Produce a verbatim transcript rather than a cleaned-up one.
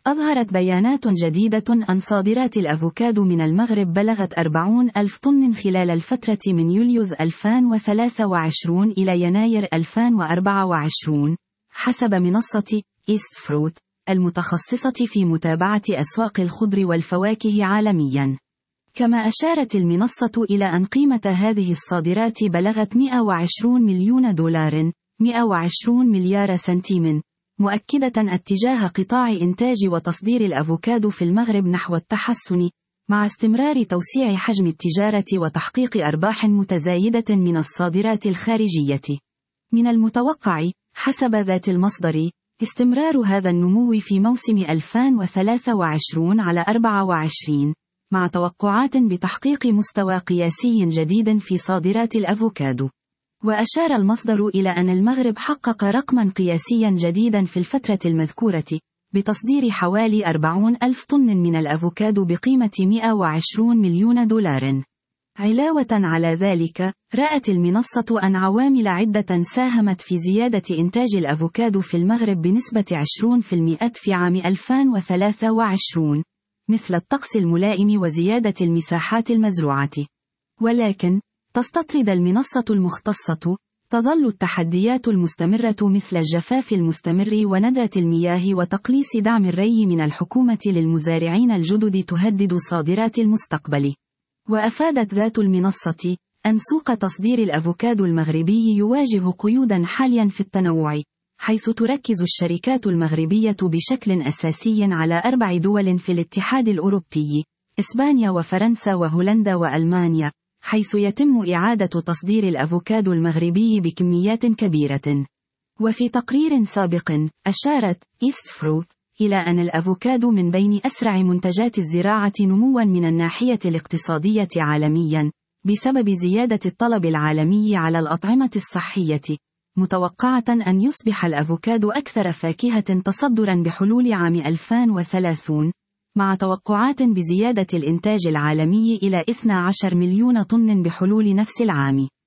أظهرت بيانات جديدة أن صادرات الأفوكادو من المغرب بلغت أربعين ألف طن خلال الفترة من يوليوز ألفين وثلاثة وعشرين إلى يناير ألفين وأربعة وعشرين، حسب منصة إيست فروت المتخصصة في متابعة أسواق الخضر والفواكه عالمياً. كما أشارت المنصة إلى أن قيمة هذه الصادرات بلغت مئة وعشرين مليون دولار، مئة وعشرين مليار سنتيم، مؤكدة اتجاه قطاع إنتاج وتصدير الأفوكادو في المغرب نحو التحسن، مع استمرار توسيع حجم التجارة وتحقيق أرباح متزايدة من الصادرات الخارجية. من المتوقع، حسب ذات المصدر، استمرار هذا النمو في موسم ألفين وثلاثة وعشرين على أربعة وعشرين، مع توقعات بتحقيق مستوى قياسي جديد في صادرات الأفوكادو. وأشار المصدر إلى أن المغرب حقق رقما قياسيا جديدا في الفترة المذكورة، بتصدير حوالي أربعين ألف طن من الأفوكادو بقيمة مئة وعشرين مليون دولار. علاوة على ذلك، رأت المنصة أن عوامل عدة ساهمت في زيادة إنتاج الأفوكادو في المغرب بنسبة عشرين بالمئة في عام ألفين وثلاثة وعشرين، مثل الطقس الملائم وزيادة المساحات المزروعة. ولكن، تستطرد المنصة المختصة، تظل التحديات المستمرة مثل الجفاف المستمر وندرة المياه وتقليص دعم الري من الحكومة للمزارعين الجدد تهدد صادرات المستقبل. وأفادت ذات المنصة أن سوق تصدير الأفوكادو المغربي يواجه قيودا حاليا في التنوع، حيث تركز الشركات المغربية بشكل أساسي على أربع دول في الاتحاد الأوروبي، إسبانيا وفرنسا وهولندا وألمانيا، حيث يتم إعادة تصدير الأفوكادو المغربي بكميات كبيرة. وفي تقرير سابق، أشارت إيست فروت إلى أن الأفوكادو من بين أسرع منتجات الزراعة نمواً من الناحية الاقتصادية عالمياً، بسبب زيادة الطلب العالمي على الأطعمة الصحية، متوقعة أن يصبح الأفوكادو أكثر فاكهة تصدراً بحلول عام ألفين وثلاثين، مع توقعات بزيادة الإنتاج العالمي إلى اثني عشر مليون طن بحلول نفس العام.